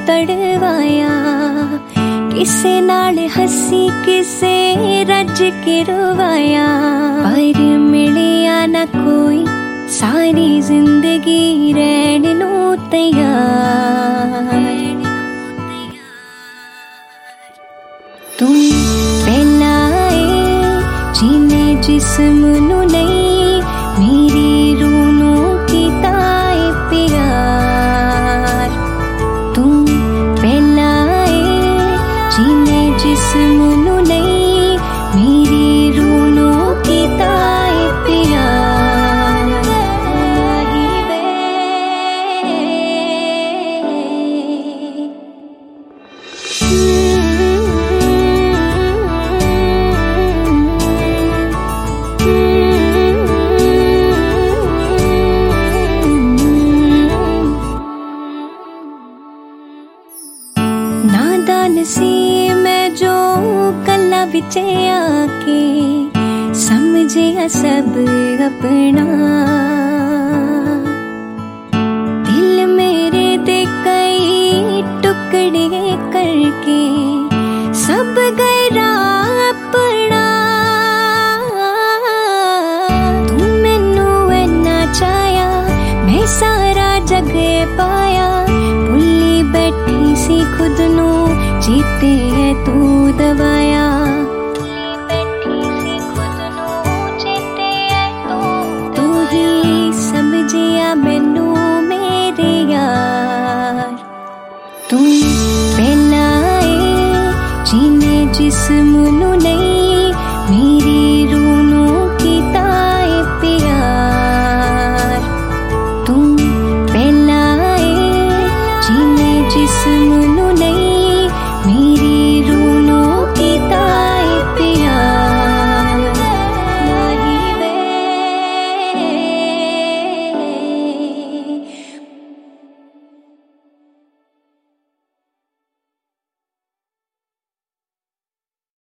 तड़वाया, किसे नाल हसी किसे रज के रोवाया, पर मिलिया ना कोई सारी जिंदगी रहने नू तैयार। तुम पहला आए जीने जिस्म नू नहीं, मेरी रूह नू कीता है प्यार। तुम पहला आए जीने जिस्म नू नहीं, मेरी रूह नू कीता है प्यार। नादान सी मैं जो कला विच आके समझिया सब अपना, दिल मेरे दे कई टुकड़े करके सब गैरा अपना। तू मैनू इन्ना चाया, मैं सारा जग पाया, भुल्ली बैठी सी खुद नू, चेते है तू दवाया। तू ही समझिया मैनू मेरे यार। तुम पहला आए जीने जिस्म नू